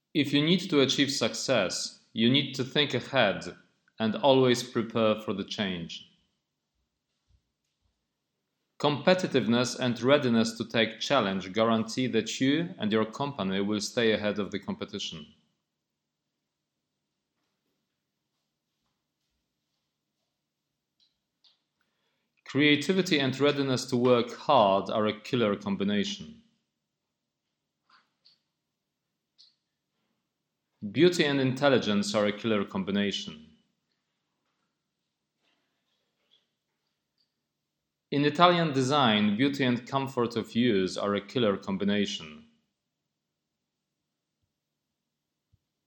If you need to achieve success, you need to think ahead and always prepare for the change. Competitiveness and readiness to take challenge guarantee that you and your company will stay ahead of the competition. Creativity and readiness to work hard are a killer combination. Beauty and intelligence are a killer combination. In Italian design, beauty and comfort of use are a killer combination.